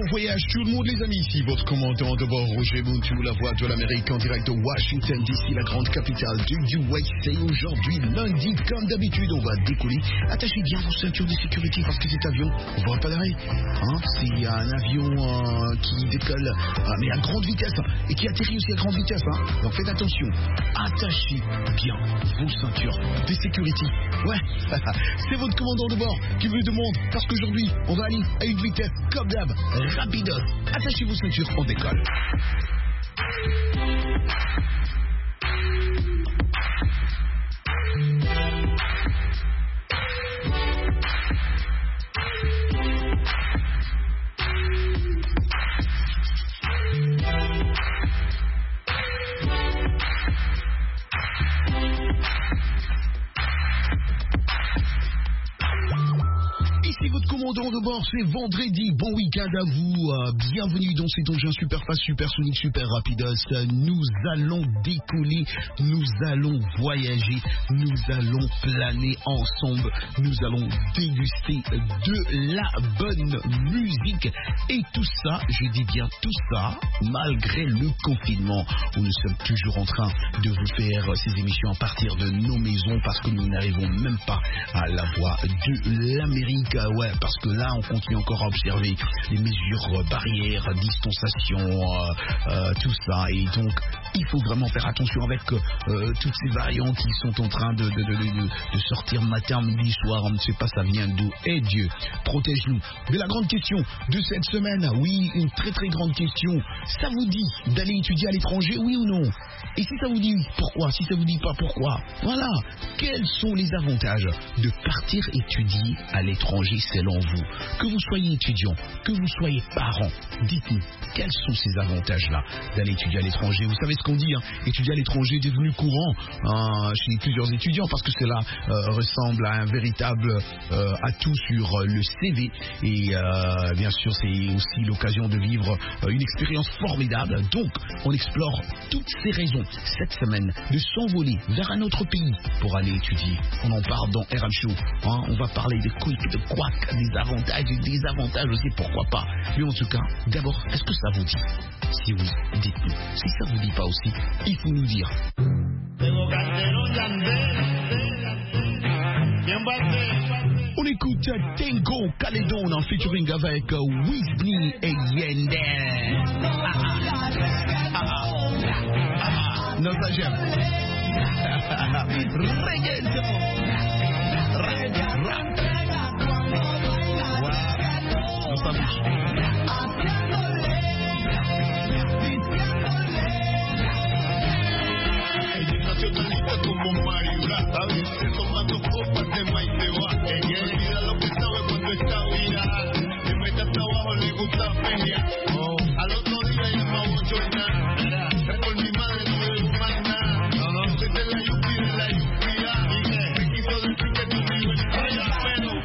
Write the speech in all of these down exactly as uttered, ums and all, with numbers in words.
voyage tout le monde les amis, ici votre commandant de bord Roger Mountou, la voix de l'Amérique en direct de Washington D C, la grande capitale du U S A. Aujourd'hui lundi, comme d'habitude, on va décoller. Attachez bien vos ceintures de sécurité parce que cet avion, on va pas d'arrêt. Hein, c'est un avion euh, qui décolle euh, mais à grande vitesse et qui atterrit aussi à grande vitesse. Hein. Donc faites attention, attachez bien vos ceintures de sécurité. Ouais, c'est votre commandant de bord qui vous le demande parce qu'aujourd'hui, on va aller à une vitesse comme d'hab, rapide. Attachez vos ceintures, on décolle. Commandant de bord, c'est vendredi, bon week-end à vous, euh, bienvenue dans cet engin super fast, super sonique, super rapidos. Nous allons décoller, nous allons voyager, nous allons planer ensemble, nous allons déguster de la bonne musique et tout ça, je dis bien tout ça, malgré le confinement où nous sommes toujours en train de vous faire ces émissions à partir de nos maisons parce que nous n'arrivons même pas à la voix de l'Amérique, ouais, parce que là on continue encore à observer les mesures barrières, distanciation, euh, euh, tout ça, et donc il faut vraiment faire attention avec euh, toutes ces variantes qui sont en train de, de, de, de, de sortir matin, midi, soir, on ne sait pas ça vient d'où, et Dieu protège-nous. Mais la grande question de cette semaine, oui, une très très grande question, ça vous dit d'aller étudier à l'étranger, oui ou non? Et si ça vous dit pourquoi, si ça vous dit pas pourquoi, voilà, quels sont les avantages de partir étudier à l'étranger selon vous? Que vous soyez étudiant, que vous soyez parent, dites-nous, quels sont ces avantages-là d'aller étudier à l'étranger? Vous savez ce qu'on dit, hein, étudier à l'étranger est devenu courant hein, chez plusieurs étudiants parce que cela euh, ressemble à un véritable euh, atout sur euh, le C V et euh, bien sûr c'est aussi l'occasion de vivre euh, une expérience formidable. Donc on explore toutes ces raisons cette semaine de s'envoler vers un autre pays pour aller étudier. On en parle dans R M Show, hein, on va parler de quick, de quack, des avantages, des désavantages aussi, pourquoi pas. Mais en tout cas, d'abord, est-ce que ça vous dit? Si oui, dites-nous. Si ça vous dit pas aussi, il faut nous dire. On écoute Tango Caledon en featuring avec Whitney et Yandel. Ah, ah, ah, ah, ah, non, ça j'aime. Reggaeton. Rap. Wow. Non, ça bouge. Como Mayura, a veces tomando copas de maíz se va. Ella olvida lo que sabe cuando está virada. Se mete hasta abajo, le gusta feria. Oh. Al otro día llama a bochornar. Es por mi madre, no debo más nada. No, no, soy de la yupi, de la yupia. Me quiso decir que tu vivo es falla, pero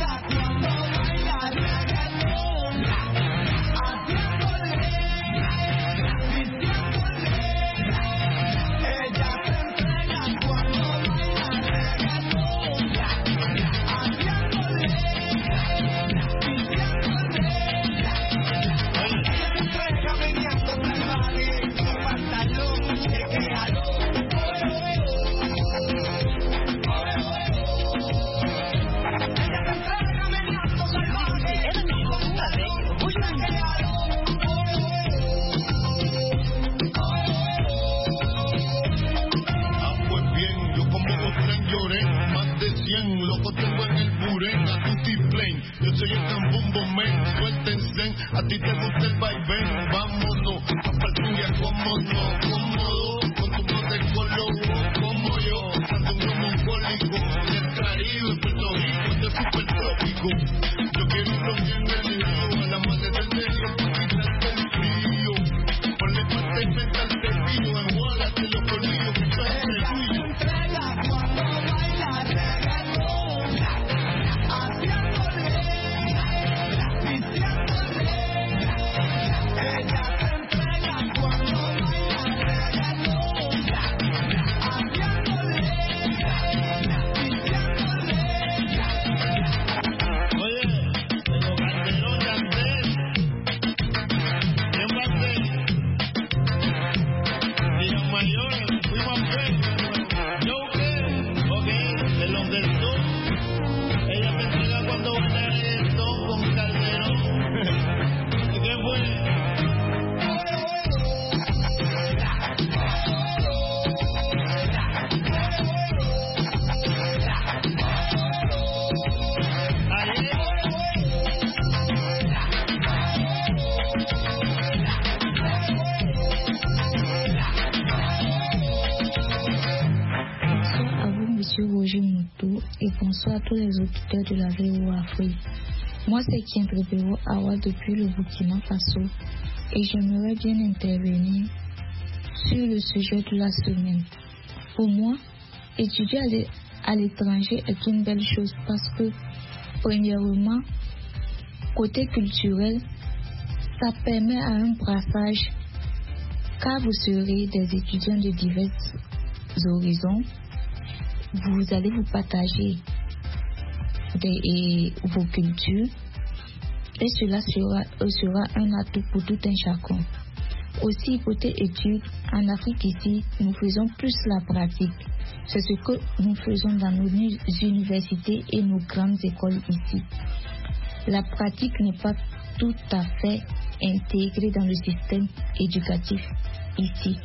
a ti te gusta el vaivén, vámonos, a Palturia, cómo no, cómodo, con tu protecolo, como yo, dando un globo mongólico, del Caribe, Puerto Rico, de super trópico, yo quiero irlo bien en el río, a la madre del medio, para quitarte el frío, ponle pasta y venta al cepillo, enjuágate los colmillos, que todo es tuyo. bonsoir à tous les auditeurs de la V O Afrique. Moi, c'est Kientrepero Awa depuis le Burkina Faso et j'aimerais bien intervenir sur le sujet de la semaine. Pour moi, étudier à l'étranger est une belle chose parce que, premièrement, côté culturel, ça permet à un brassage car vous serez des étudiants de divers horizons. Vous allez vous partager des, et, vos cultures et cela sera, sera un atout pour tout un chacun. Aussi, côté études, en Afrique ici, nous faisons plus la pratique. C'est ce que nous faisons dans nos universités et nos grandes écoles ici. La pratique n'est pas tout à fait intégrée dans le système éducatif ici.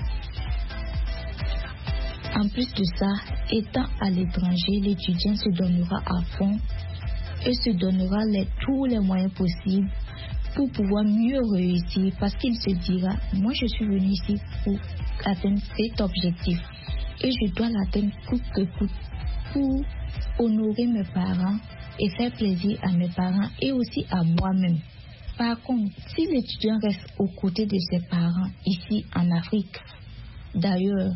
En plus de ça, étant à l'étranger, l'étudiant se donnera à fond et se donnera les, tous les moyens possibles pour pouvoir mieux réussir parce qu'il se dira, moi je suis venu ici pour atteindre cet objectif et je dois l'atteindre coûte que coûte pour honorer mes parents et faire plaisir à mes parents et aussi à moi-même. Par contre, si l'étudiant reste aux côtés de ses parents ici en Afrique, d'ailleurs,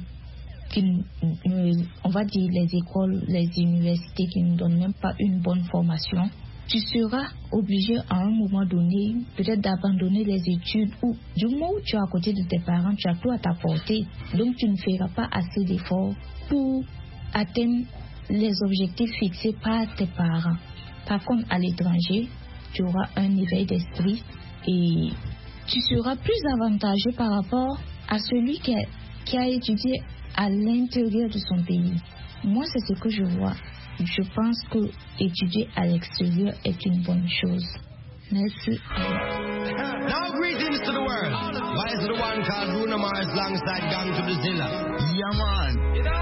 on va dire les écoles, les universités qui ne donnent même pas une bonne formation, tu seras obligé à un moment donné peut-être d'abandonner les études ou du moment où tu es à côté de tes parents, tu as tout à ta portée. Donc tu ne feras pas assez d'efforts pour atteindre les objectifs fixés par tes parents. Par contre, à l'étranger, tu auras un éveil d'esprit et tu seras plus avantageux par rapport à celui qui a, qui a étudié à l'intérieur de son pays. Moi, c'est ce que je vois. Je pense que étudier à l'extérieur est une bonne chose. Merci. Now greetings to the world. Why is the one called Bruno Mars alongside Gang to Brazil? Yeah, man.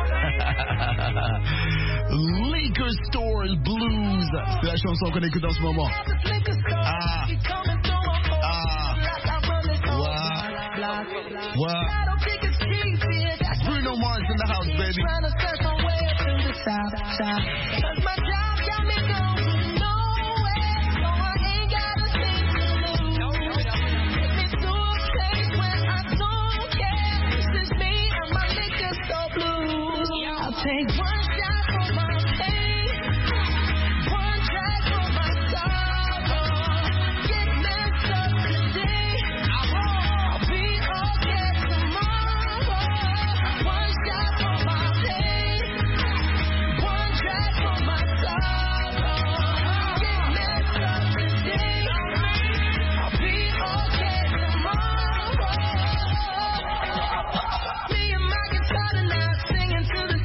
Liquor Store Blues. C'est la chanson qu'on écoute en ce moment. Ah. Ah. What? What? Bruno Mars in the house, baby. Take one shot for my pain, one drag for my sorrow. Get messed up today, I'll be okay tomorrow. One shot for my pain, one drag for my sorrow. Get messed up today, I'll be okay tomorrow. Me and my guitar tonight singing to the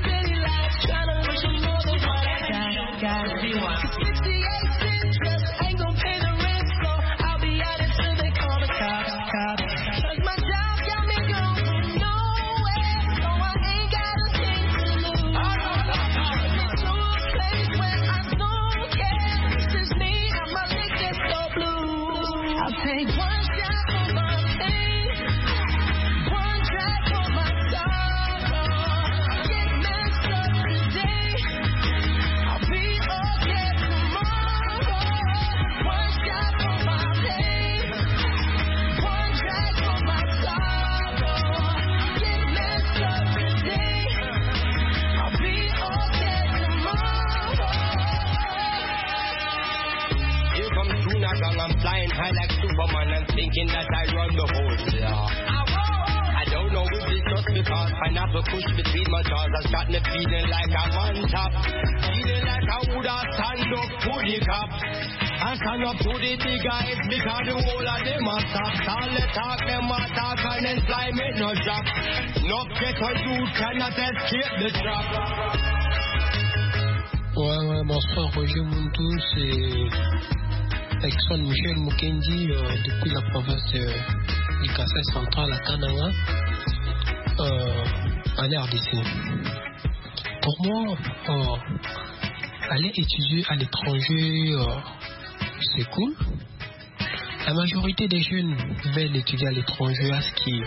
sixty-eight cents just ain't gon' pay the rent, so I'll be at it till they call the cops, cops. Cause my job got me going nowhere, so I ain't got a thing to lose. It's to a place where I don't care. This is me and my liquor store blues. I'll take one shot for my pain, one drag for my sorrow. Get messed up today, I'll be okay tomorrow. One shot for my pain, one drag for my sorrow. Get messed up today, I'll be okay tomorrow. Here comes Tunagang, I'm flying high like Superman and thinking that I run the whole block. I don't know if it's just because pineapple push between my jaws has got me feeling like I'm on top. Feeling like I would have stand up to the cop. I stand up to the big guys because the whole of them are stop. All the talk, them a talk and then fly me no drop. No get a youth cannot escape the trap. Ouais, ouais, bonsoir Roger Muntu, c'est Exxon Michel Mukendi euh, depuis la province de, du Kassai central à Kananga, euh, en R D C. Pour moi, euh, aller étudier à l'étranger, euh, c'est cool. La majorité des jeunes veulent étudier à l'étranger à ce qui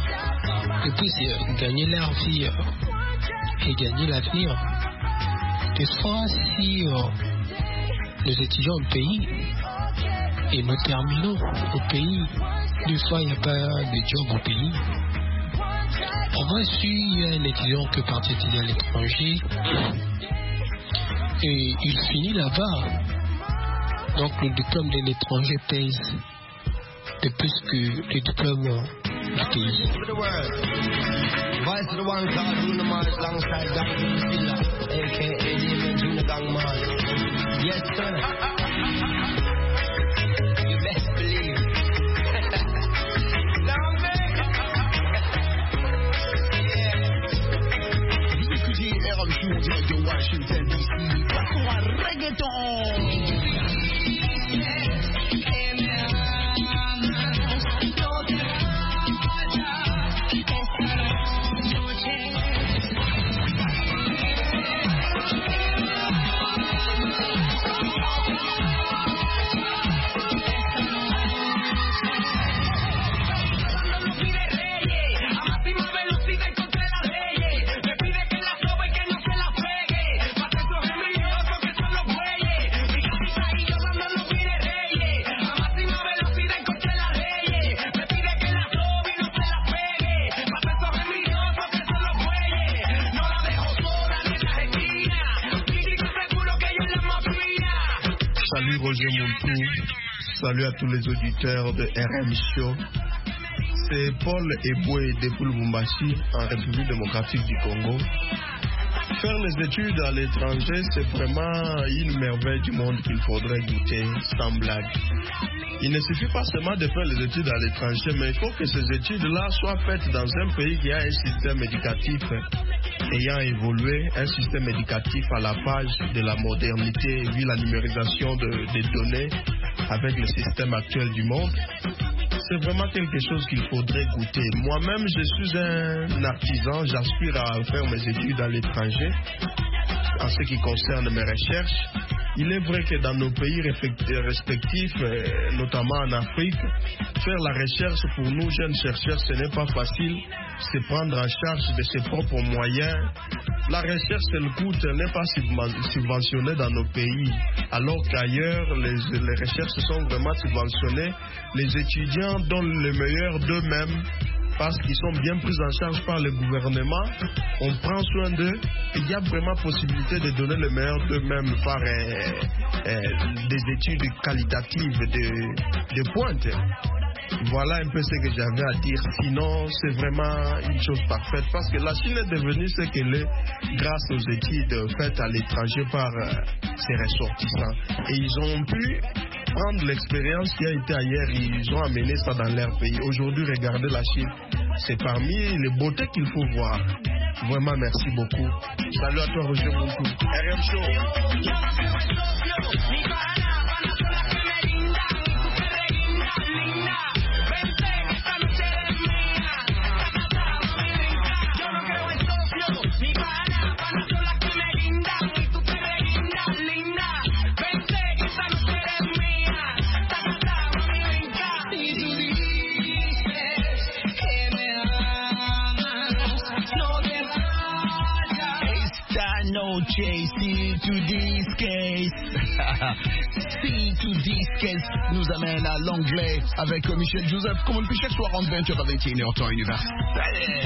et puis c'est euh, gagner leur vie euh, et gagner l'avenir. des fois, si euh, les étudiants au pays et nous terminons au pays, des fois il n'y a pas de job au pays. Moi, je suis un étudiant qui est parti étudier à l'étranger et il finit là-bas. Donc le diplôme de l'étranger pèse de plus que le diplôme du pays. Voice of the one called Bruno Mars alongside Doctor Priscilla, aka Demon Junior Gang Man. Yes, sir. You best believe. Vous écoutez R M C en direct de Washington D C. Passons à reggaeton. Salut à tous les auditeurs de R M Show. C'est Paul Eboué de Lubumbashi en République démocratique du Congo. Faire les études à l'étranger, c'est vraiment une merveille du monde qu'il faudrait goûter sans blague. Il ne suffit pas seulement de faire les études à l'étranger, mais il faut que ces études-là soient faites dans un pays qui a un système éducatif ayant évolué, un système éducatif à la page de la modernité, vu la numérisation de, des données avec le système actuel du monde. C'est vraiment quelque chose qu'il faudrait goûter. Moi-même, je suis un artisan, j'aspire à faire mes études à l'étranger. En ce qui concerne mes recherches, il est vrai que dans nos pays respectifs, notamment en Afrique, faire la recherche pour nous jeunes chercheurs, ce n'est pas facile. C'est prendre en charge de ses propres moyens. La recherche, elle coûte, elle n'est pas subventionnée dans nos pays. Alors qu'ailleurs, les, les recherches sont vraiment subventionnées. Les étudiants donnent le meilleur d'eux-mêmes parce qu'ils sont bien pris en charge par le gouvernement. On prend soin d'eux. Il y a vraiment possibilité de donner le meilleur d'eux-mêmes par euh, euh, des études qualitatives de, de pointe. Voilà un peu ce que j'avais à dire. Sinon, c'est vraiment une chose parfaite parce que la Chine est devenue ce qu'elle est grâce aux études faites à l'étranger par euh, ses ressortissants. Et ils ont pu prendre l'expérience qui a été ailleurs, ils ont amené ça dans leur pays. Aujourd'hui, regardez la Chine. C'est parmi les beautés qu'il faut voir. Vraiment, merci beaucoup. Salut à toi, Roger Montou. R M Show. C to this case. C to this case nous amène à l'anglais avec Michel Joseph, comme depuis chaque soir en vingt heures à vingt et une heures temps universel.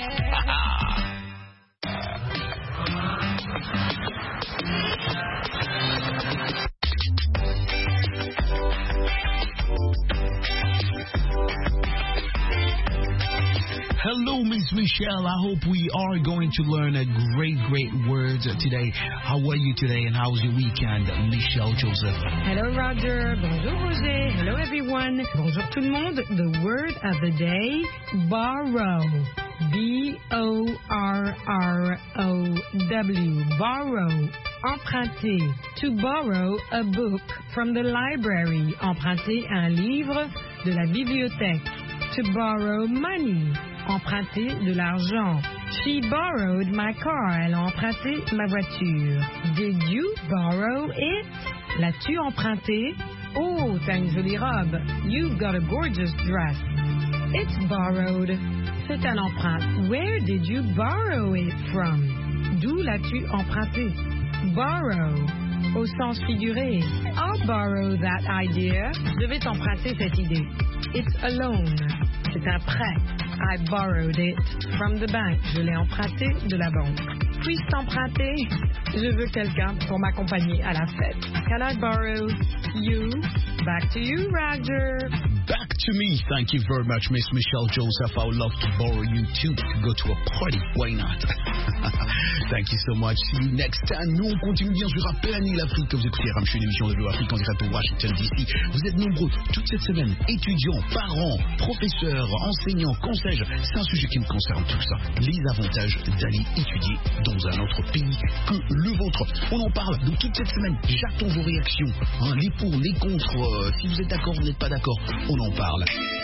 Hello, Miss Michelle. I hope we are going to learn a great, great words today. How are you today and how's your weekend, Michelle Joseph? Hello, Roger. Bonjour, Roger. Hello, everyone. Bonjour, tout le monde. The word of the day, borrow. B O R R O W. Borrow. Emprunter. To borrow a book from the library. Emprunter un livre de la bibliothèque. To borrow money. Emprunter de l'argent. She borrowed my car. Elle a emprunté ma voiture. Did you borrow it? L'as-tu emprunté? Oh, t'as une jolie robe. You've got a gorgeous dress. It's borrowed. C'est un emprunt. Where did you borrow it from? D'où l'as-tu emprunté? Borrow, au sens figuré. I'll borrow that idea. Je vais t'emprunter cette idée. It's a loan. C'est un prêt. I borrowed it from the bank. Je l'ai emprunté de la banque. Puis-je t'emprunter? Je veux quelqu'un pour m'accompagner à la fête. Can I borrow you? Back to you, Roger. Back to me. Thank you very much, Miss Michelle Joseph. I would love to borrow you too to go to a party. Why not? Thank you so much. See you next time. Nous, on continue bien sûr à planer l'Afrique. Vous écoutez R M C, une émission de Bleu Afrique en direct au Washington D C. Vous êtes nombreux toute cette semaine, étudiants, parents, professeurs, enseignants, conseils. C'est un sujet qui me concerne tout ça. Les avantages d'aller étudier dans un autre pays que le vôtre. On en parle donc toute cette semaine. J'attends vos réactions. Hein, les pour, les contre. Euh, si vous êtes d'accord, vous n'êtes pas d'accord. On en parle.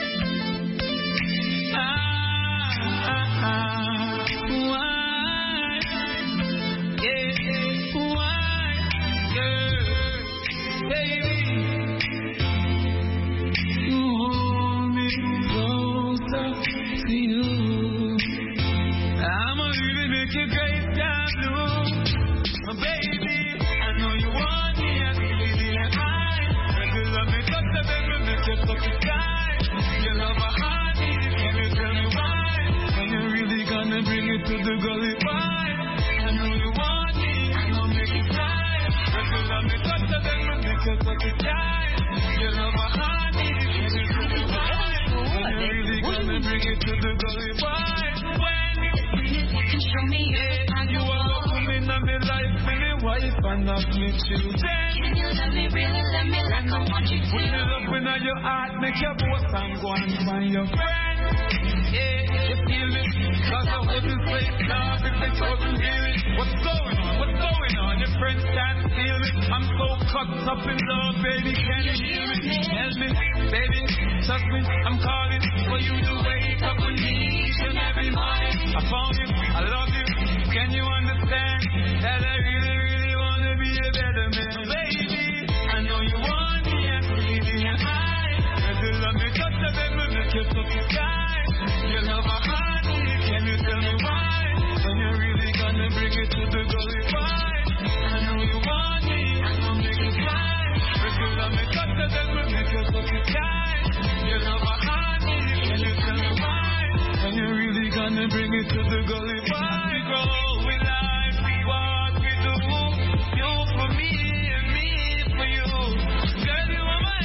And not me children. Can you love me, really love me like I want you to? Put it up in your heart, make your boss and go and find your friend. Yeah, you feel me? Cause I wouldn't say love if they couldn't hear it. What's going on? What's going on? Your friends can't feel me. I'm so caught up in love, baby. Can you hear me? Tell me, baby, trust me. I'm calling for you to wake up with me each and every morning. I found you, I love you. Can you understand that I really, really want to be a better man, baby? I know you want me, I'm breathing your eyes. And you love me, touch the bed, make you touch the sky. You love my heart, can you tell me why? When you're really gonna bring it to the gully fight. I know you want me, I'm gonna make you fly. But you love me, touch the bed, make you touch the sky. You love my heart, can you tell me why? When you're really gonna bring it to the gully fight. We grow, we life, we walk, we do. You for me and me for you. Girl, you are my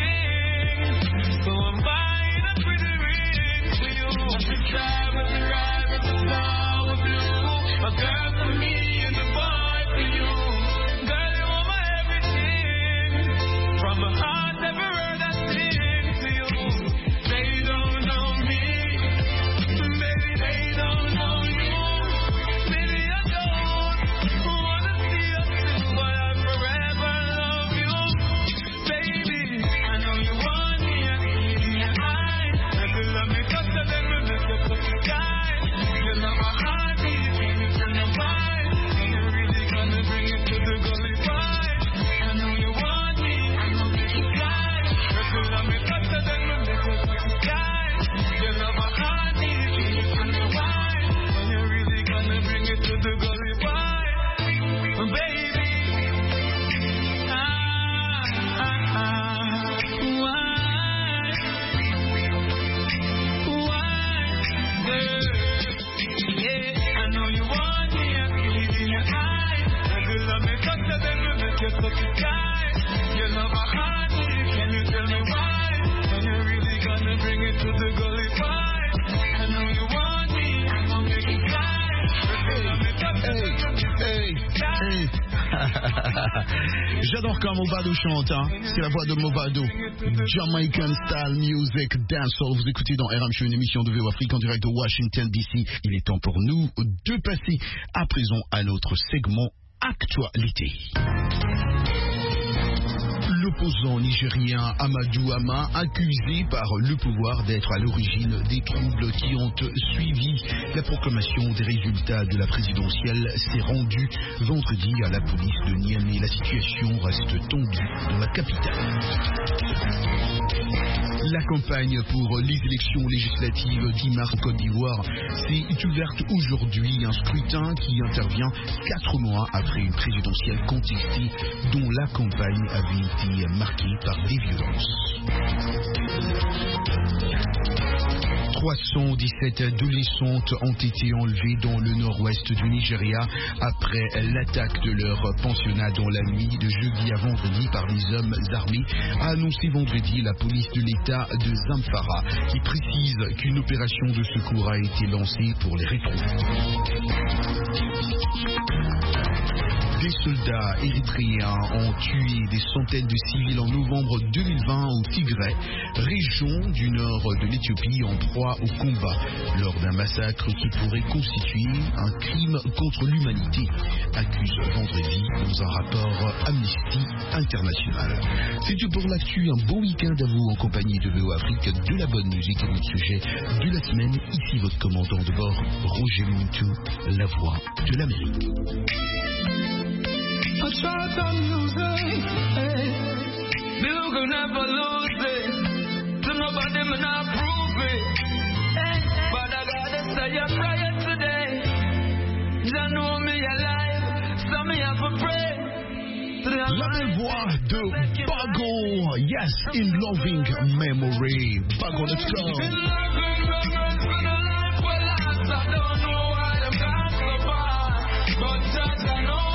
everything. So I'm buying a pretty ring for you. I should try with the ride with the star with you. A girl for me and the boy for you. Girl, you are my everything. From my heart, never heard I sing to you. They don't know me. Maybe they don't know you. Maybe I don't wanna see us two, but I forever love you, baby. I know you want me, I see it in your eyes. And you love me, touch the bed, make you touch the sky. You love my heartbeat, can you tell me why? And you're really gonna bring it to the gully fight. I know you want me, I'm gonna make you fly. But you love me, touch the bed, make you touch the sky. You love my heartbeat, can you tell me why? And you're really gonna bring it to the gully fight, baby. Ah, ah, ah. Why? Why? Girl? Yeah, I know you want me, I see it in your eyes. And you love me, touch the bed, make you touch the sky. You love my heart, can you tell me why? And you're really gonna bring it to the gully fight. I know you want me, I'm gonna make you fly. But you love me, touch the bed, make you Hey, hey. J'adore quand Movado chante, hein. C'est la voix de Movado. Jamaican Style Music Dancehall. Vous écoutez dans R M C, une émission de V O Afrique en direct de Washington D C. Il est temps pour nous de passer à présent à notre segment Actualité. Le L'opposant nigérien Amadou Ama, accusé par le pouvoir d'être à l'origine des troubles qui ont suivi la proclamation des résultats de la présidentielle, s'est rendu vendredi à la police de Niamey. La situation reste tendue dans la capitale. La campagne pour les élections législatives dix mars en Côte d'Ivoire s'est ouverte aujourd'hui. Un scrutin qui intervient quatre mois après une présidentielle contestée dont la campagne avait été marquée par des violences. trois cent dix-sept adolescentes ont été enlevées dans le nord-ouest du Nigeria après l'attaque de leur pensionnat dans la nuit de jeudi à vendredi par des hommes armés, a annoncé vendredi la police de l'État de Zamfara, qui précise qu'une opération de secours a été lancée pour les retrouver. Des soldats érythréens ont tué des centaines de civils en novembre deux mille vingt au Tigray, région du nord de l'Éthiopie en proie au combat, lors d'un massacre qui pourrait constituer un crime contre l'humanité, accuse vendredi dans un rapport Amnesty International. C'est tout pour l'actu, un bon week-end à vous en compagnie de V O Afrique, de la bonne musique et notre sujet de la semaine. Ici votre commandant de bord, Roger Muntu, la voix de l'Amérique. I try to use it, hey. You can never lose it. To nobody may not prove it, hey. But I gotta say a prayer today. You know me alive, so me have to pray. La belle voix de Bago, yes, in loving memory. Bago, let's go. In loving memories for the life well last. I don't know why I'm gone so far, but just I know.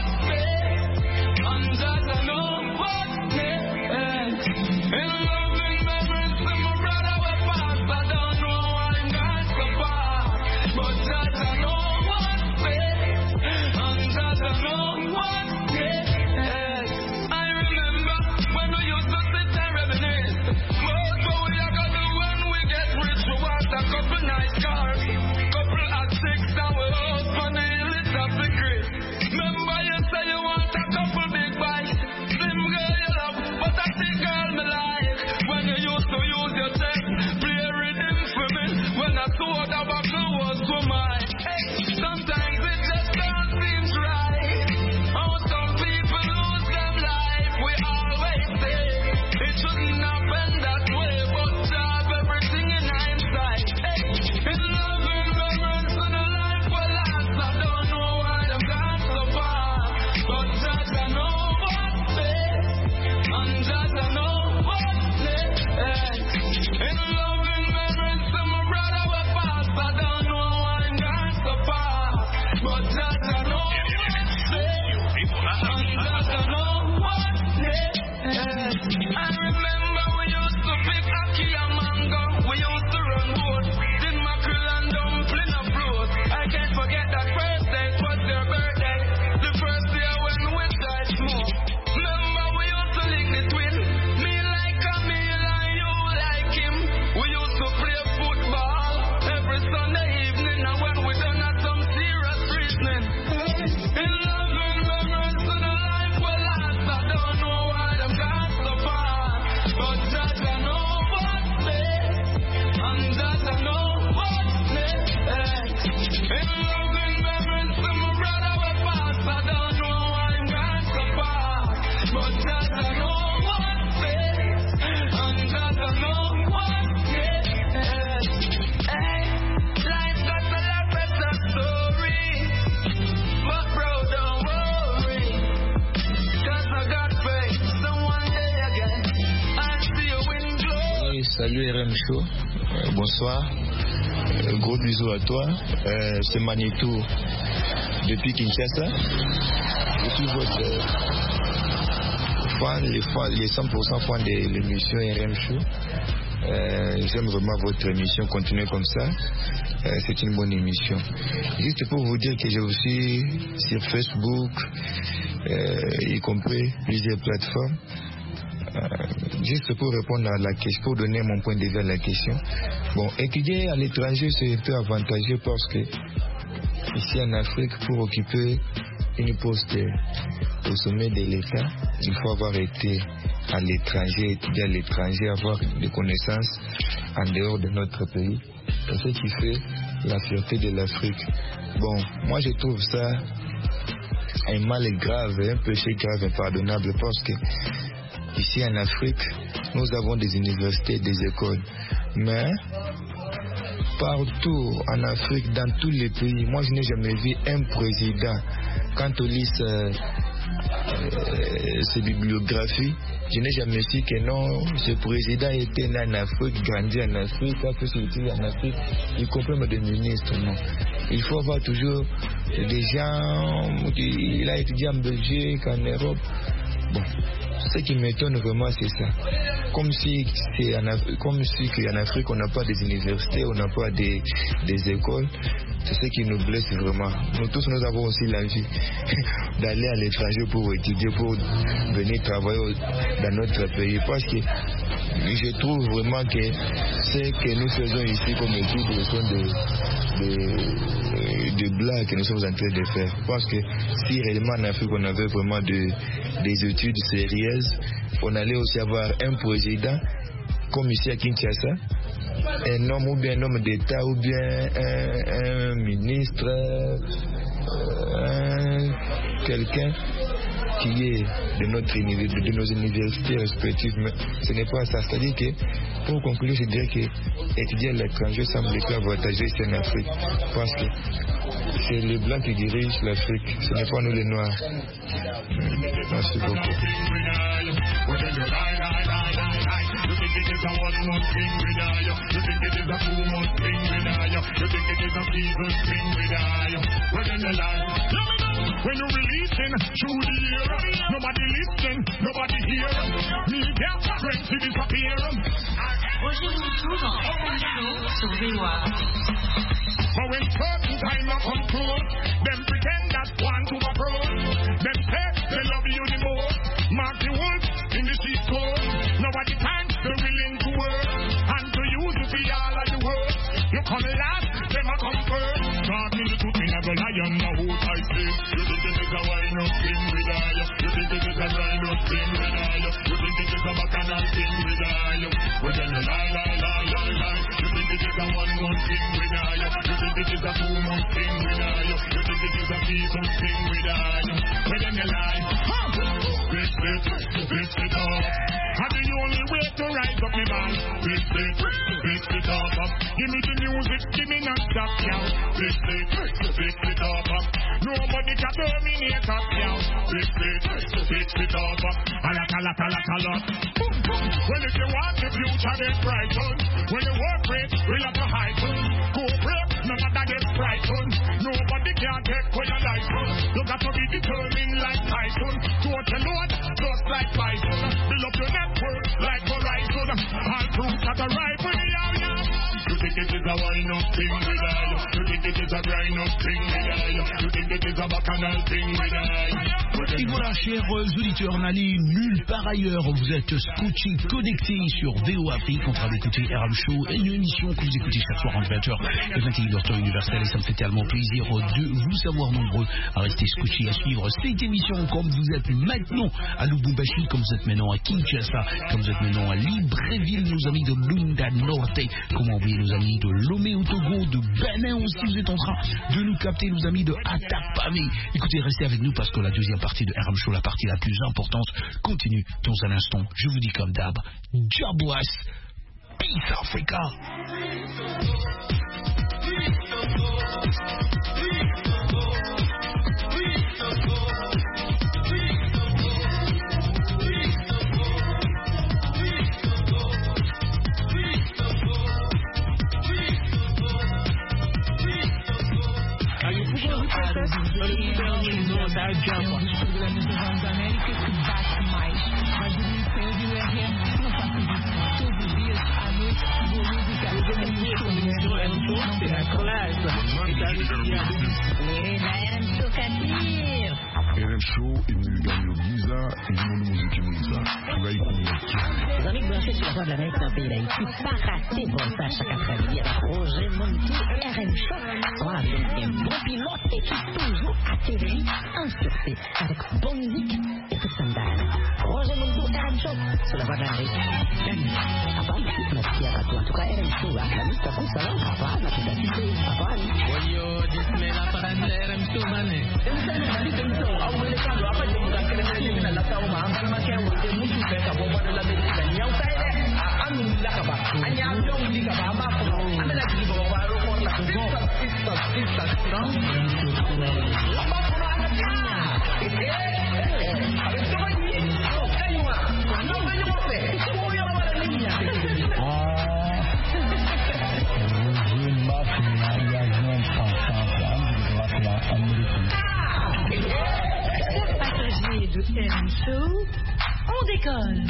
Salut R M Show, euh, bonsoir, euh, gros bisous à toi, euh, c'est Manitou depuis Kinshasa. Je suis votre euh, fan, les, fan, les cent pour cent fans de l'émission R M Show. Euh, J'aime vraiment votre émission, continuez comme ça, euh, c'est une bonne émission. Juste pour vous dire que j'ai aussi sur Facebook, euh, y compris plusieurs plateformes. Euh, juste pour répondre à la question, pour donner mon point de vue à la question. Bon, étudier à l'étranger, c'est un peu avantageux parce que ici en Afrique, pour occuper une poste au sommet de l'État, il faut avoir été à l'étranger, étudier à l'étranger, avoir des connaissances en dehors de notre pays. C'est ce qui fait la fierté de l'Afrique. Bon, moi je trouve ça un mal grave, un péché grave, impardonnable, parce que ici en Afrique, nous avons des universités, des écoles, mais partout en Afrique, dans tous les pays, moi je n'ai jamais vu un président. Quand on lit euh, euh, ses bibliographies, je n'ai jamais su que non, ce président était né en Afrique, grandi en Afrique, a fait ses études en Afrique, y compris des ministres. Non. Il faut avoir toujours des gens, il a étudié en Belgique, en Europe. Bon, ce qui m'étonne vraiment, c'est ça. Comme si, c'est en Afrique, comme si en Afrique, on n'a pas des universités, on n'a pas des, des écoles. C'est ce qui nous blesse vraiment. Nous tous, nous avons aussi l'envie d'aller à l'étranger pour étudier, pour venir travailler dans notre pays. Parce que je trouve vraiment que ce que nous faisons ici comme études sont de, de, de blagues que nous sommes en train de faire. Parce que si réellement en Afrique, on avait vraiment de, des études sérieuses, on allait aussi avoir un président comme ici à Kinshasa, un homme ou bien un homme d'État ou bien un, un ministre, un, quelqu'un qui est de, notre, de nos universités respectives. Mais ce n'est pas ça. C'est-à-dire que, pour conclure, je dirais que étudier à l'étranger semble être avantageux ici en Afrique. Parce que c'est les Blancs qui dirigent l'Afrique, ce n'est pas nous les Noirs. Merci beaucoup. You think it is a one month thing with I? You think it is a two month thing with I? You think it is a season thing with I? Well then you lie. When you releasing through the year, nobody listening, nobody hear. Me get strength to disappear. Rejoignez tous dans R M Show sur V O A. But when certain time not come through, them pretend that one to approach. Them say they love you the most. Mark the wolf in the sheep coat. Nobody thanks they're willing to work. And to you to be all of the world. You come last, them a come first. God me the truth, me never lie on my whole I say. You think it is a wine up thing with I? You think it is a grind up thing with I? You think it is a bacchanal thing with I? Well then you lie, lie, lie, lie, lie. You think it is a one month thing with I? You think it is a two month thing with I? You think it is a season thing with I? Well then you lie. Fix it, fix it up. And the only way to rise up me man. Fix it, fix it up. Give me the music, give me not stop, y'all. Fix it, fix it up. Nobody can terminate us, y'all. Fix it, fix it up. A lot, a lot, a lot, a lot. Well, if you want the future, get brightened. When you work with, we'll have to heighten. Go break, none of that get frightened. Nobody can take for your license. You got to be determined like Tyson. Total load, just like Bison. Build up your network like Horizon. All fruits at the ripe way, yeah, yeah. You think it is a wine up thing with I? You think it is a grind up thing with I? You think it is a bacchanal thing with I? Et voilà, chers auditeurs, n'allez nulle part ailleurs. Vous êtes scotchés, connectés sur V O A Afrique en train d'écouter R M Show, une émission que vous écoutez chaque soir entre vingt heures et vingt et une heures temps universel. Et ça me fait tellement plaisir de vous savoir nombreux à rester scotchés, à suivre cette émission comme vous êtes maintenant à Lubumbashi, comme vous êtes maintenant à Kinshasa, comme vous êtes maintenant à Libreville, nos amis de Lunda Norte, comment oublier nos amis de Lomé au Togo, de Benin aussi, vous êtes en train de nous capter, nos amis de Atapamé. Écoutez, restez avec nous parce que la deuxième partie de R M Show, la partie la plus importante, continue dans un instant. Je vous dis comme d'hab, Jabwas, Peace Africa. R M Show imeganya byiza irimo n'umuziki mwiza turayikunda cyane. Les amis branchés sur la voie de l'Amérique dans le pays d'Haïti, pas raté pour ça chaque après-midi avec Roger Montou R M Show. Voilà, donc un bon pilote et qui toujours atterri en sûreté avec bonne musique et tout ça me Roger Montou R M Show sur la voie de l'Amérique. Apaan sih penasihat aku? Tukar R M Show lah. Kami takut salah apaan? Aku tak cita apaan? Wayo, display lapangan R M Show mana? Ini saya nak balik tentu. Awak boleh tahu apa yang bukan kena-kena ni nak tahu mah. Kalau macam dia muncul saya bawa dalam Amerika. Yang saya anu lah kabar. Hanya jom di kabar apa? Ada lagi bawa baru pun lah. Sistem, sistem, sistem, sistem. Apa pun ada dia. Eh, habis tu lagi. Oh, kayu ah. Anu kayu apa? Semua yang ada ni. Passagers du R M Show, on décolle.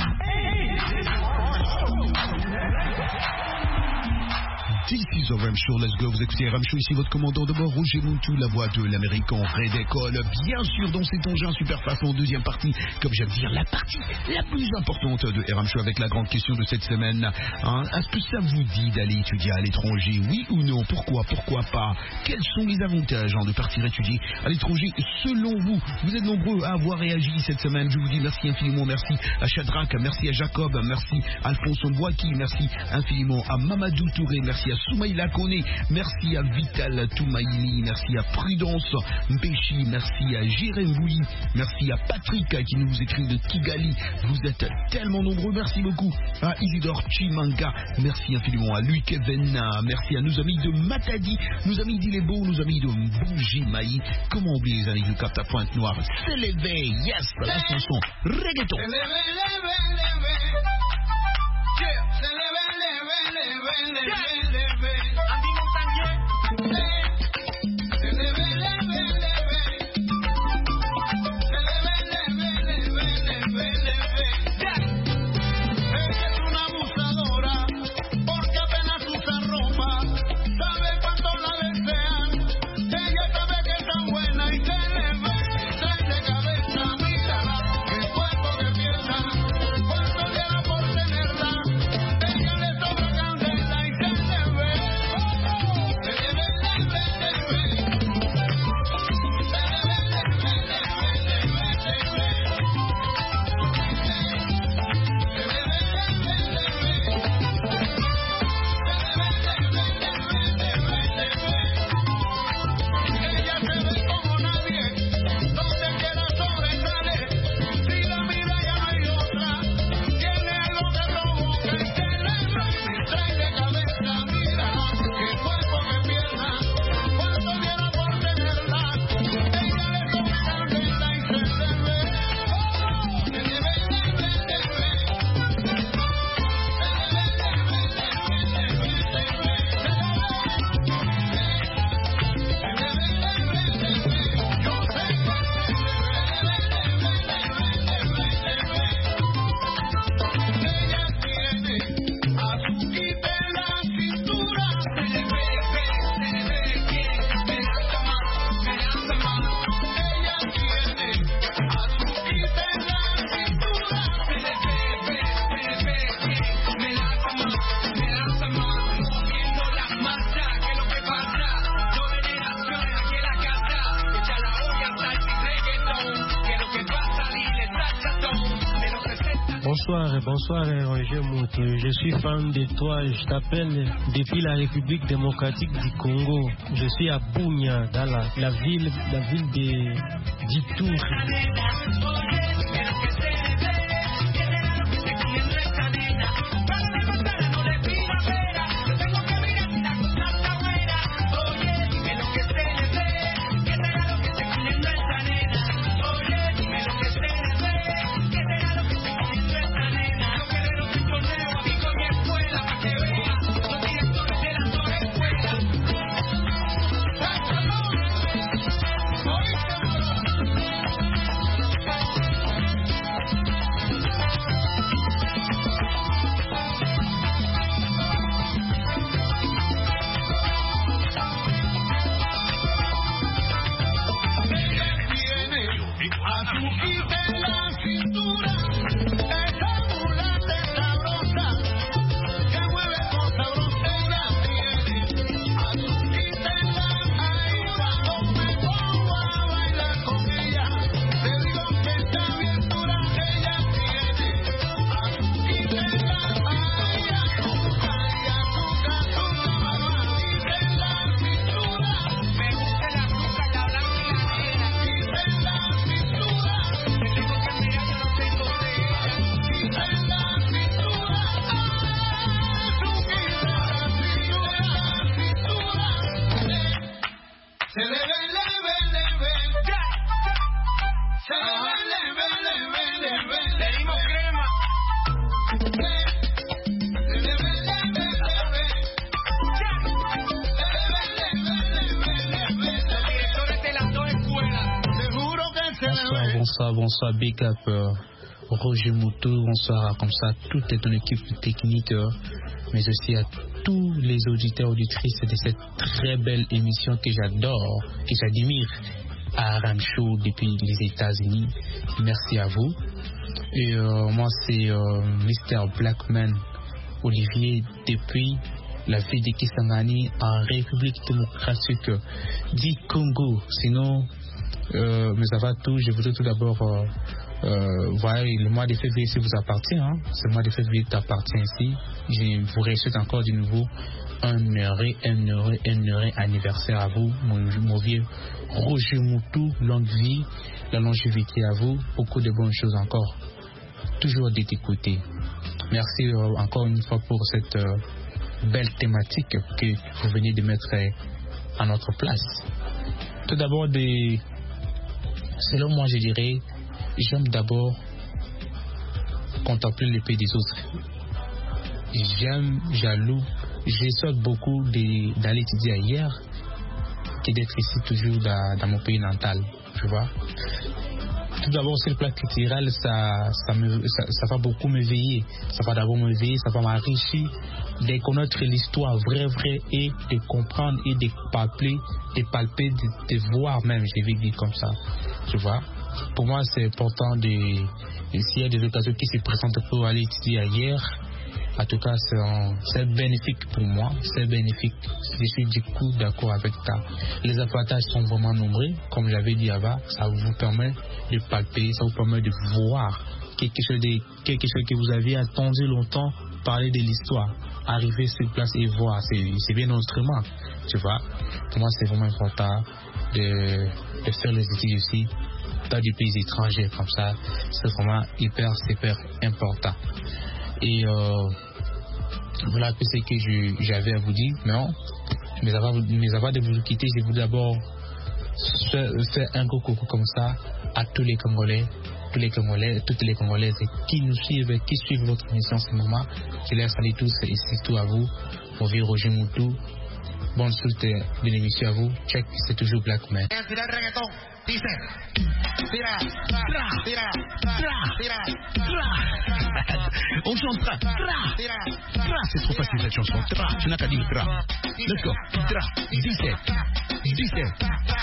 This is R M Show, let's go, vous écoutez R M Show, ici votre commandant de bord, Roger Montou, la voix de l'Américain Redécolle, bien sûr dans cet engin super face en deuxième partie, comme j'aime dire, la partie la plus importante de R M Show avec la grande question de cette semaine. Hein, est-ce que ça vous dit d'aller étudier à l'étranger, oui ou non? Pourquoi, pourquoi pas? Quels sont les avantages hein, de partir étudier à l'étranger selon vous? Vous êtes nombreux à avoir réagi cette semaine, je vous dis merci infiniment, merci à Shadrach, merci à Jacob, merci à Alphonse Mbouaki, merci infiniment à Mamadou Touré, merci à Soumaïla Kone, merci à Vital Toumaïli, merci à Prudence Mpéchi, merci à Jérém Bouilly, merci à Patrick qui nous écrit de Kigali, vous êtes tellement nombreux, merci beaucoup à Isidore Chimanga, merci infiniment à Louis Kevin, merci à nos amis de Matadi, nos amis d'Ilebo, nos amis de Bougimaï, comment oublier les amis du Cap à Pointe-Noire, c'est l'éveil, yes, la chanson reggaeton. Bonsoir, bonsoir Roger Montou. Je suis fan de toi. Je t'appelle depuis la République démocratique du Congo. Je suis à Bunia, dans la, la ville, la ville de Ditour. bonsoir, bonsoir, big up euh, Roger Moutou, bonsoir, comme ça, toute ton équipe technique, euh, mais aussi à tous les auditeurs, auditrices de cette très belle émission que j'adore, que j'admire à R M Show depuis les États-Unis. Merci à vous. Et euh, moi, c'est euh, mister Blackman Olivier depuis la ville de Kisangani en République démocratique du Congo. Sinon, euh, mes avatou, je voudrais tout d'abord euh, euh, voir le mois de février si vous appartient. Hein. C'est le mois de février qui appartient ici. Je vous souhaite encore de nouveau un heureux, un heureux, un heureux anniversaire à vous, mon, mon vieux Roger Moutou. Longue vie, la longévité à vous, beaucoup de bonnes choses encore. Toujours d'être écouté. Merci euh, encore une fois pour cette euh, belle thématique que vous venez de mettre euh, à notre place. Tout d'abord, des... selon moi, je dirais, j'aime d'abord contempler le pays des autres. J'aime, jaloux, je souhaite beaucoup de, d'aller étudier ailleurs que d'être ici toujours dans, dans mon pays natal, tu vois. Tout d'abord, sur le plan culturel, ça, ça, me, ça, ça va beaucoup m'éveiller. Ça va d'abord m'éveiller, ça va m'enrichir de connaître l'histoire vraie, vraie, et de comprendre et de palper, de palper, de, de voir même, je vais dire comme ça. Tu vois, pour moi, c'est important de, de s'il y a des occasions qui se présentent pour aller étudier ailleurs. En tout cas, c'est, un, c'est bénéfique pour moi, c'est bénéfique. Je suis du coup d'accord avec ça. Les avantages sont vraiment nombreux, comme j'avais dit avant. Ça vous permet de palper, ça vous permet de voir quelque chose, de, quelque chose que vous aviez attendu longtemps, parler de l'histoire, arriver sur place et voir. C'est, c'est bien autrement, tu vois. Pour moi, c'est vraiment important de, de faire les études ici, dans des pays étrangers comme ça. C'est vraiment hyper, hyper important. Et euh, voilà que c'est que je, j'avais à vous dire. Mais non, mais avant, mais avant de vous quitter, je voudrais d'abord faire, faire un gros coucou comme ça à tous les Congolais, tous les Congolais, toutes les Congolaises qui nous suivent, qui suivent votre émission en ce moment. Je les salue tous et surtout à vous, mon vieux Roger Moutou. Bonne suite de l'émission à vous. Check, c'est toujours Blackman. Dice, tira, tra, tira, tra, tira, tra. On chante tra, tra, tira, tra. C'est trop facile cette chanson. Tra, tu n'as qu'à dire tra. Let's go. Tra, dix-sept, dix-sept.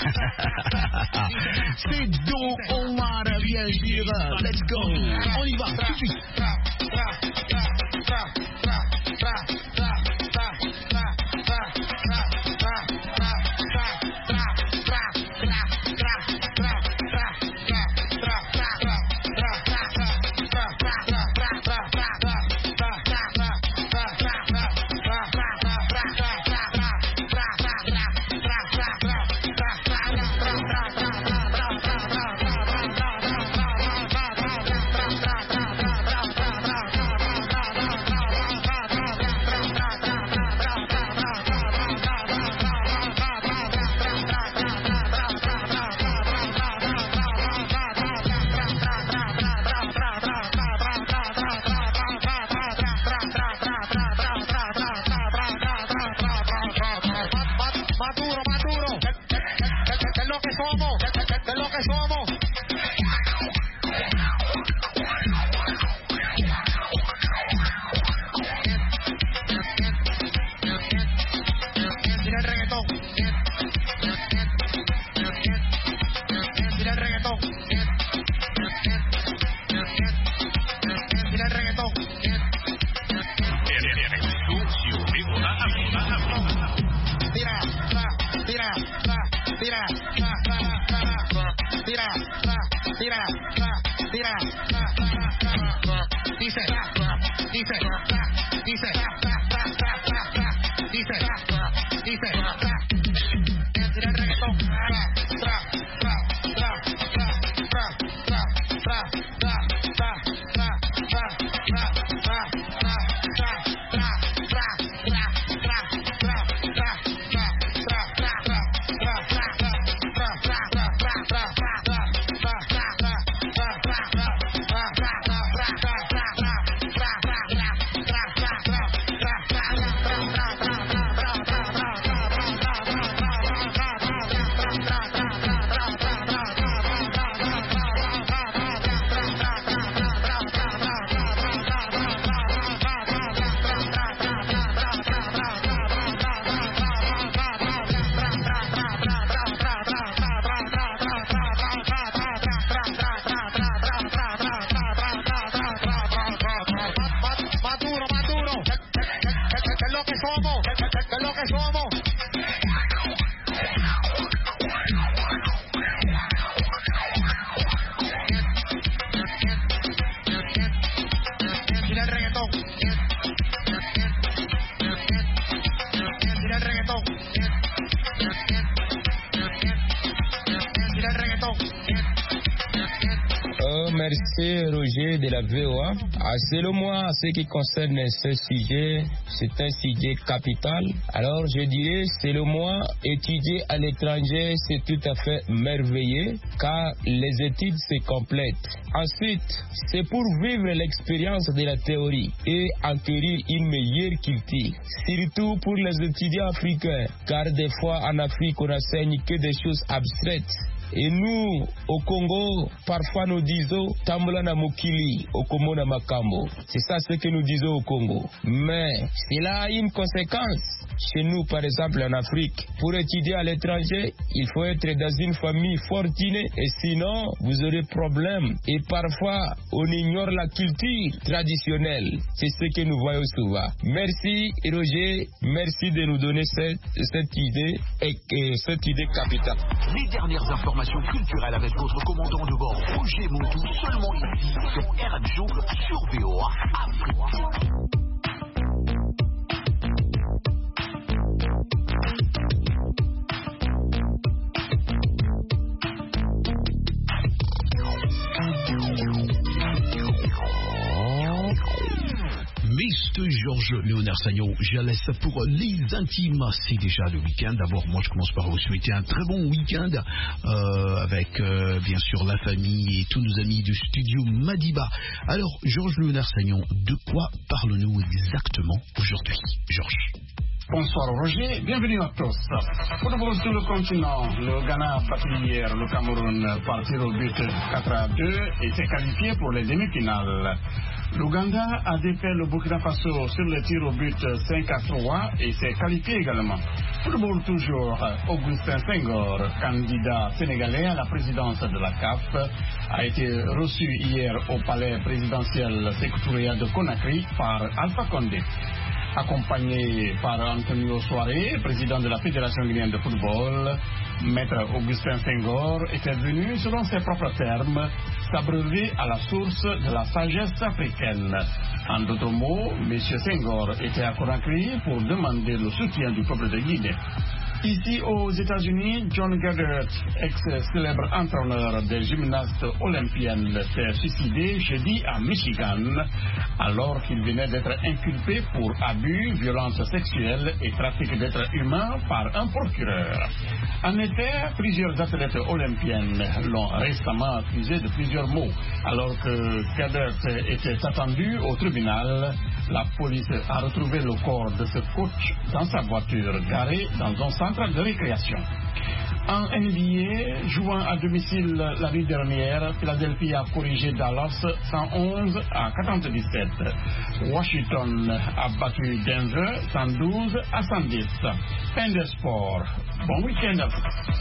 C'est Do Omar, bien sûr. Let's go. On y va, tout de suite. Tra, tra, tra, tra, tra, tra, tra, tra, tra, tra, tra, Tira, tira, tira, tira, tira, tira. somos? ¿Qué es lo que somos? Mira el reggaetón. Mira el reggaetón. Mira el reggaetón. Euh, merci Roger de la V O A. Ah, selon moi, ce qui concerne ce sujet, c'est un sujet capital. Alors je dirais, selon moi, étudier à l'étranger, c'est tout à fait merveilleux car les études se complètent. Ensuite, c'est pour vivre l'expérience de la théorie et acquérir une meilleure culture, surtout pour les étudiants africains, car des fois en Afrique on n'enseigne que des choses abstraites. Et nous, au Congo, parfois nous disons Tambola na Mokili, Okomo na Makambo. C'est ça ce que nous disons au Congo. Mais cela a une conséquence. Chez nous, par exemple, en Afrique, pour étudier à l'étranger, il faut être dans une famille fortunée et sinon, vous aurez problème. Et parfois, on ignore la culture traditionnelle. C'est ce que nous voyons souvent. Merci, Roger. Merci de nous donner cette, cette idée et, et cette idée capitale. Les dernières informations culturelles avec votre commandant de bord, Roger Montou, seulement ici, sur R M Show, sur V O A Afrique. mister Georges Léonard Sagnon, je laisse pour les intimes. C'est déjà le week-end. D'abord, moi, je commence par vous souhaiter un très bon week-end euh, avec, euh, bien sûr, la famille et tous nos amis du studio Madiba. Alors, Georges Léonard Sagnon, de quoi parlons-nous exactement aujourd'hui, Georges? Bonsoir Roger, bienvenue à tous. Football sur le continent, le Ghana a battu hier le Cameroun par tir au but quatre à deux et s'est qualifié pour les demi-finales. L'Ouganda a défait le Burkina Faso sur le tir au but cinq à trois et s'est qualifié également. Football toujours, Augustin Senghor, candidat sénégalais à la présidence de la C A F, a été reçu hier au palais présidentiel Sékou Touré de Conakry par Alpha Condé. Accompagné par Antonio Soare, président de la Fédération guinéenne de football, Maître Augustin Senghor était venu, selon ses propres termes, s'abreuver à la source de la sagesse africaine. En d'autres mots, M. Senghor était à Conakry pour demander le soutien du peuple de Guinée. Ici aux États-Unis, John Gaggert, ex-célèbre entraîneur des gymnastes olympiennes, s'est suicidé jeudi à Michigan alors qu'il venait d'être inculpé pour abus, violence sexuelle et trafic d'êtres humains par un procureur. En effet, plusieurs athlètes olympiennes l'ont récemment accusé de plusieurs maux. Alors que Gaggert était attendu au tribunal, la police a retrouvé le corps de ce coach dans sa voiture garée dans un centre de récréation. En N B A, jouant à domicile la nuit dernière, Philadelphie a corrigé Dallas cent onze à quatre-vingt-dix-sept. Washington a battu Denver cent douze à cent dix. Fin de sport. Bon week-end à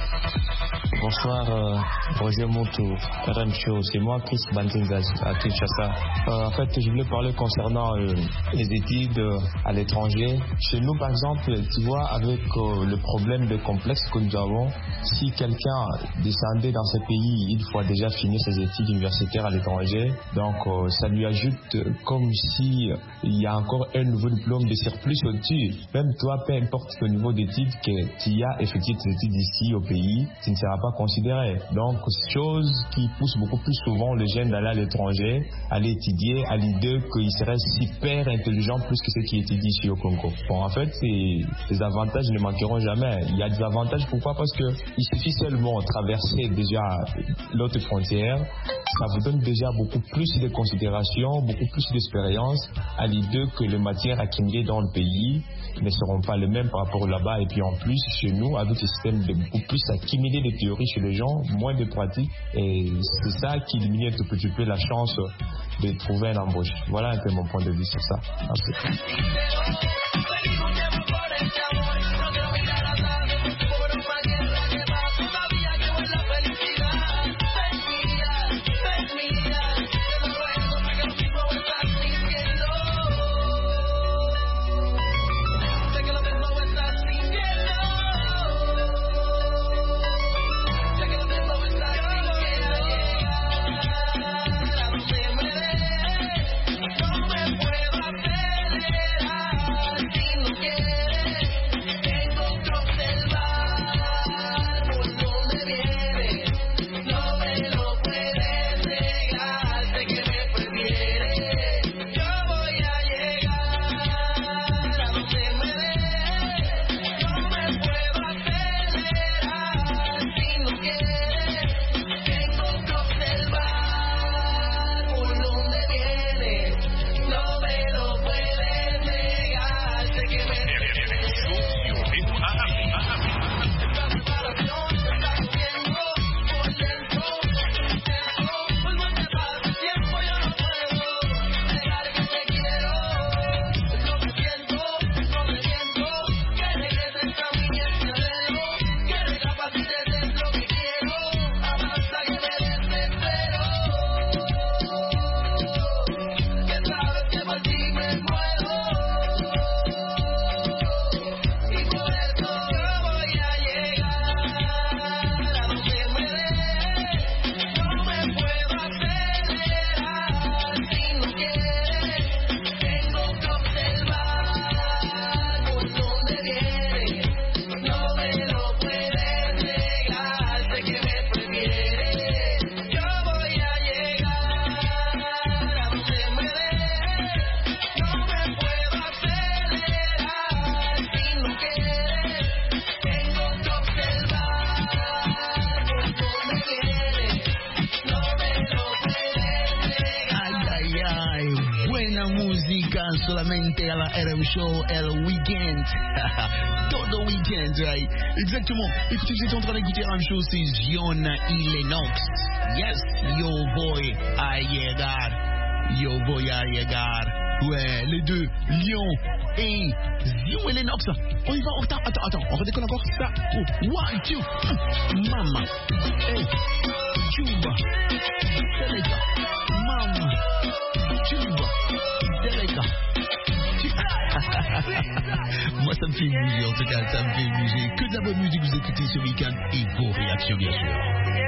vous. Bonsoir, euh, Roger Montou, R M Show. C'est moi, Chris Bantinga, à Kinshasa. Euh, en fait, je voulais parler concernant euh, les études euh, à l'étranger. Chez nous, par exemple, tu vois, avec euh, le problème de complexe que nous avons, si quelqu'un descendait dans ce pays, il faut déjà finir ses études universitaires à l'étranger. Donc, euh, ça lui ajoute euh, comme si euh, il y a encore un nouveau diplôme de surplus au-dessus. Même toi, peu importe le niveau d'études que tu as effectué tes études ici au pays, tu ne seras pas considéré. Donc, chose qui pousse beaucoup plus souvent les jeunes d'aller à l'étranger, aller étudier à l'idée qu'ils seraient super intelligents plus que ceux qui étudient ici au Congo. Bon, en fait, les avantages ne manqueront jamais. Il y a des avantages, pourquoi? Parce que il suffit seulement de traverser déjà l'autre frontière, ça vous donne déjà beaucoup plus de considération, beaucoup plus d'expérience à l'idée que les matières accumulées dans le pays ne seront pas les mêmes par rapport là-bas. Et puis en plus, chez nous, avec le système de beaucoup plus accumuler de théories chez les gens, moins de pratiques, et c'est ça qui diminue un tout petit peu la chance de trouver un embauche. Voilà un peu mon point de vue sur ça. Merci. solamente à la R M Show, el weekend. Todo weekend, right? Exactement. Écoutez, vous êtes en train d'écouter R M Show, c'est Zion y Lennox. Yes, yo boy a llegar. Yo boy a llegar. Ouais, les deux, Lyon et Zion et Lennox. On y va, on attends, attends, attends, on redécolle encore ça. Oh, one, two, mama. Hey, Cuba, Selega, mama. Cuba, Selega. Moi, ça me fait bouger, en tout cas, ça me fait bouger. Que de la bonne musique vous écoutez ce week-end et vos réactions, bien sûr.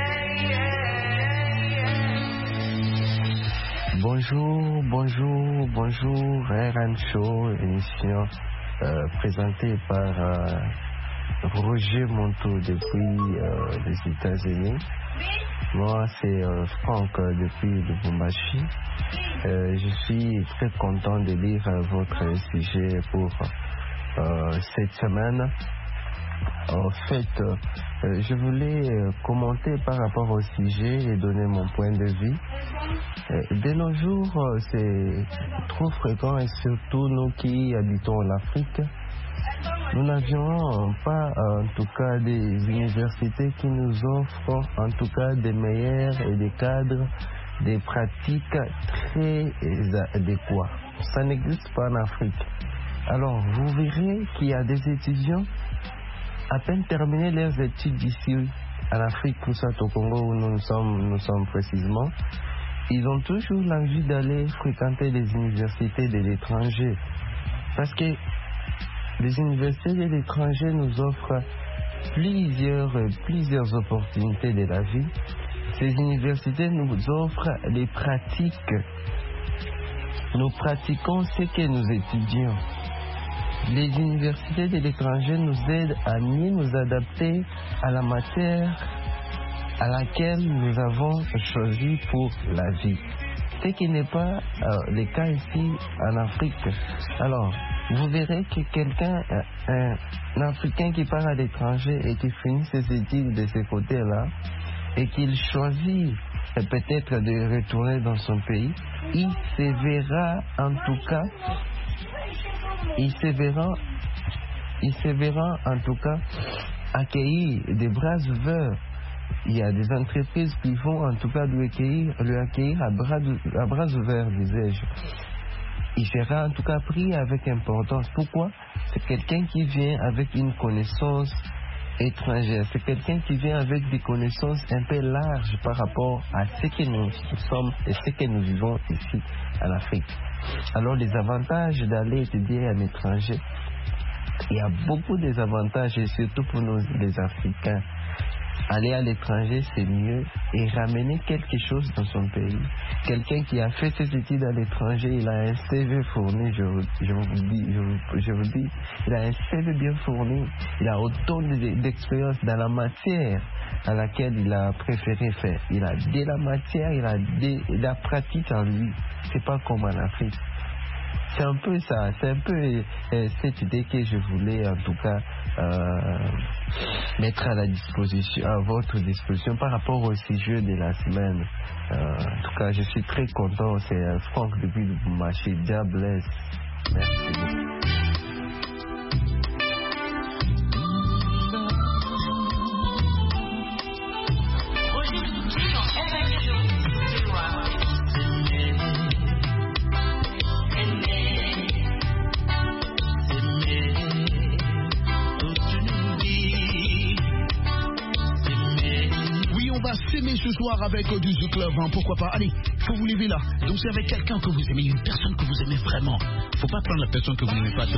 Bonjour, bonjour, bonjour, R M Show, émission euh, présentée par euh, Roger Monteau depuis euh, les États-Unis. Moi, c'est euh, Franck euh, depuis Lubumbashi. Euh, je suis très content de lire euh, votre sujet pour euh, cette semaine. En fait, euh, je voulais euh, commenter par rapport au sujet et donner mon point de vue. Euh, de nos jours, euh, c'est trop fréquent, et surtout nous qui habitons en Afrique, nous n'avions pas euh, en tout cas des universités qui nous offrent en tout cas des meilleurs et des cadres, des pratiques très adéquats. Ça n'existe pas en Afrique. Alors vous verrez qu'il y a des étudiants à peine terminer leurs études ici en Afrique, tout ça au Congo où nous sommes, nous sommes précisément, ils ont toujours l'envie d'aller fréquenter les universités de l'étranger. Parce que les universités de l'étranger nous offrent plusieurs, plusieurs opportunités de la vie. Ces universités nous offrent les pratiques. Nous pratiquons ce que nous étudions. Les universités de l'étranger nous aident à mieux nous adapter à la matière à laquelle nous avons choisi pour la vie. Ce qui n'est pas euh, le cas ici en Afrique. Alors, vous verrez que quelqu'un, un, un Africain qui part à l'étranger et qui finit ses études de ce côté-là, et qu'il choisit peut-être de retourner dans son pays, il se verra en tout cas Il se verra, il se verra en tout cas accueillir des bras ouverts. Il y a des entreprises qui vont en tout cas lui accueillir, lui accueillir à, bras, à bras ouverts, disais-je. Il sera en tout cas pris avec importance. Pourquoi? C'est quelqu'un qui vient avec une connaissance étrangère. C'est quelqu'un qui vient avec des connaissances un peu larges par rapport à ce que nous sommes et ce que nous vivons ici en Afrique. Alors les avantages d'aller étudier à l'étranger, il y a beaucoup d'avantages, et surtout pour nous les Africains. Aller à l'étranger, c'est mieux, et ramener quelque chose dans son pays. Quelqu'un qui a fait ses études à l'étranger, il a un C V fourni, je vous, je vous dis, je vous, je vous dis, il a un C V bien fourni, il a autant d'expérience dans la matière à laquelle il a préféré faire. Il a de la matière, il a de la pratique en lui. C'est pas comme en Afrique. C'est un peu ça, c'est un peu euh, cette idée que je voulais en tout cas euh, mettre à la disposition, à votre disposition par rapport au sujet de la semaine. Euh, en tout cas, je suis très content. C'est euh, Franck depuis le marché. Dieu bless. Merci beaucoup. Ce soir avec du The Club, hein, pourquoi pas. Allez, il faut vous lever là. Donc c'est avec quelqu'un que vous aimez, une personne que vous aimez vraiment. Faut pas prendre la personne que vous n'aimez pas.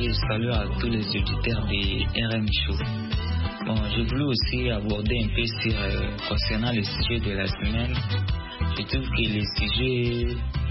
et salut à tous les auditeurs des R M Show. Bon, je voulais aussi aborder un peu sur, euh, concernant le sujet de la semaine. Je trouve que le sujet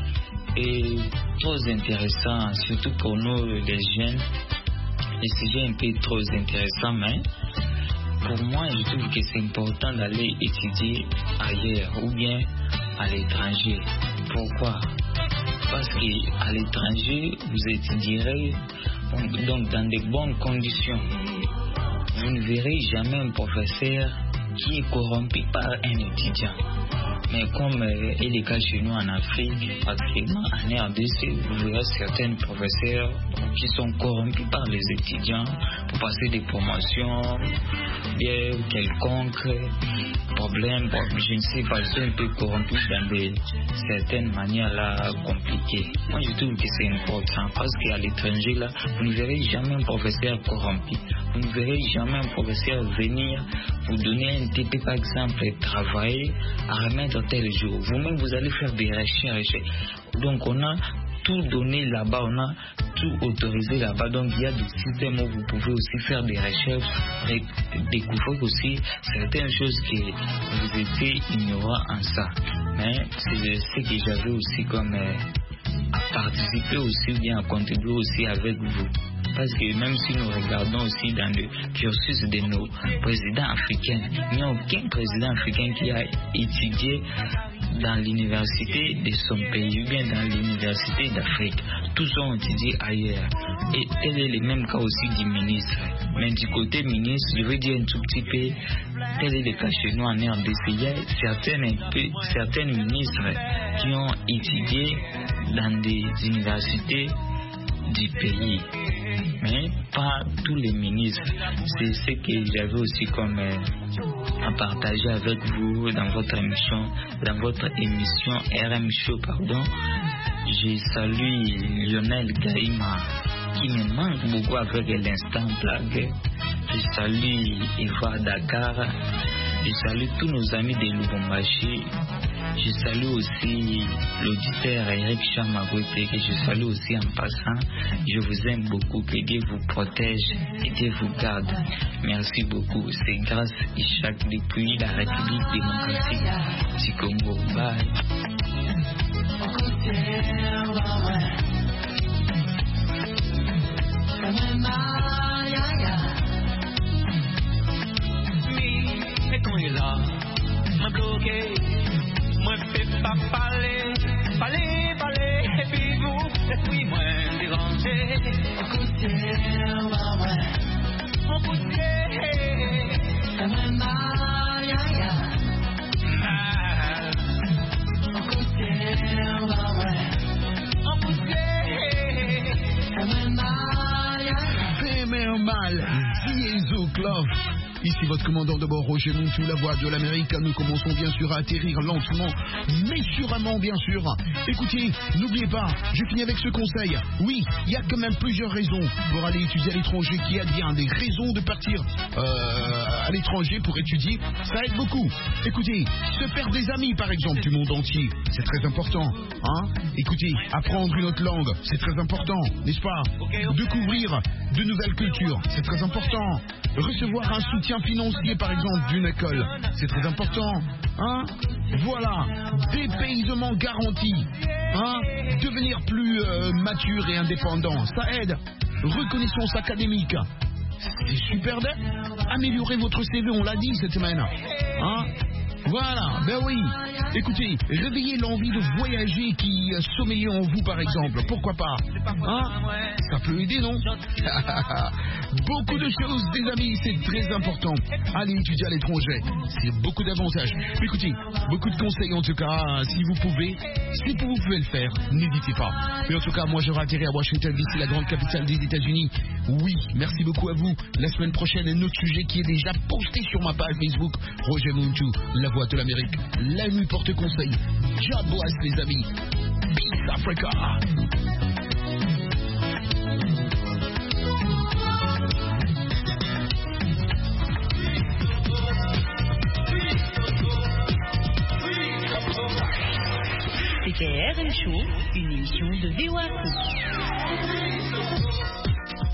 est trop intéressant, surtout pour nous les jeunes. Le sujet est un peu trop intéressant, mais pour moi, je trouve que c'est important d'aller étudier ailleurs ou bien à l'étranger. Pourquoi? Parce qu'à l'étranger, vous étudierez donc dans de bonnes conditions. Vous ne verrez jamais un professeur qui est corrompu par un étudiant. Mais comme euh, est le cas chez nous en Afrique, particulièrement en R D C, vous verrez certains professeurs qui sont corrompus par les étudiants pour passer des promotions, bien quelconque problème, je ne sais pas, ils sont un peu corrompus dans des certaines manières là compliquées. Moi je trouve que c'est important parce qu'à l'étranger là, vous ne verrez jamais un professeur corrompu. Vous ne verrez jamais un professeur venir vous donner un T P par exemple et travailler à remettre tel jour. Vous-même vous allez faire des recherches. Donc on a tout donné là-bas, on a tout autorisé là-bas. Donc il y a des systèmes où vous pouvez aussi faire des recherches et découvrir aussi certaines choses que vous étiez ignorants en ça. Mais c'est ce que j'avais aussi comme euh, à participer aussi ou bien à contribuer aussi avec vous. Parce que même si nous regardons aussi dans le cursus de nos présidents africains, il n'y a aucun président africain qui a étudié dans l'université de son pays ou bien dans l'université d'Afrique. Tous ont étudié ailleurs. Et tel est le même cas aussi du ministre. Mais du côté ministre, je veux dire un tout petit peu, tel est le cas chez nous en R D C. Il y a certaines, certaines ministres qui ont étudié dans des universités du pays. Mais pas tous les ministres. C'est ce que j'avais aussi comme euh, à partager avec vous dans votre émission, dans votre émission R M Show, pardon. Je salue Lionel Gaïma qui me manque beaucoup avec l'instant blague. Je salue Eva Dakar. Je salue tous nos amis de Lubumbashi. Je salue aussi l'auditeur Eric Chamagouete, que je salue aussi en passant. Je vous aime beaucoup, que Dieu vous protège et Dieu vous garde. Merci beaucoup. C'est grâce à Ishak depuis la République démocratique du Congo. Bye. Moi fais pas parler, parler, parler, et puis vous, laissez-moi déranger. Écoutez, maman, mon poussier, c'est moi mal, ya ya. Écoutez, maman, mon poussier, c'est moi mal, ya ya. Fais-moi mal, Ziezo Club. Ici votre commandant de bord Roger Montou, la voix de l'Amérique. Nous commençons bien sûr à atterrir lentement, mais sûrement bien sûr. Écoutez, n'oubliez pas, je finis avec ce conseil. Oui, il y a quand même plusieurs raisons pour aller étudier à l'étranger qui aident bien. Des raisons de partir euh, à l'étranger pour étudier, ça aide beaucoup. Écoutez, se faire des amis par exemple du monde entier, c'est très important. Hein? Écoutez, apprendre une autre langue, c'est très important, n'est-ce pas? Découvrir de nouvelles cultures, c'est très important. Recevoir un soutien financier par exemple d'une école, c'est très important, hein? Voilà, dépaysement garanti, hein? Devenir plus euh, mature et indépendant, ça aide. Reconnaissance académique, c'est super bien. Améliorer votre C V, on l'a dit cette semaine, hein? Voilà, ben oui. Écoutez, réveillez l'envie de voyager qui sommeillait en vous par exemple. Pourquoi pas? Hein? Ça peut aider, non? Beaucoup de choses, des amis, c'est très important. Allez étudier à l'étranger, c'est beaucoup d'avantages. Écoutez, beaucoup de conseils en tout cas, si vous pouvez, si vous pouvez le faire, n'hésitez pas. Mais en tout cas, moi je atterrir à Washington D C, la grande capitale des États-Unis. Oui, merci beaucoup à vous. La semaine prochaine, un autre sujet qui est déjà posté sur ma page Facebook, Roger Montou, la voix de l'Amérique. La nuit porte conseil. God bless les amis. Peace Africa. C'était R M Show, une émission de V O A.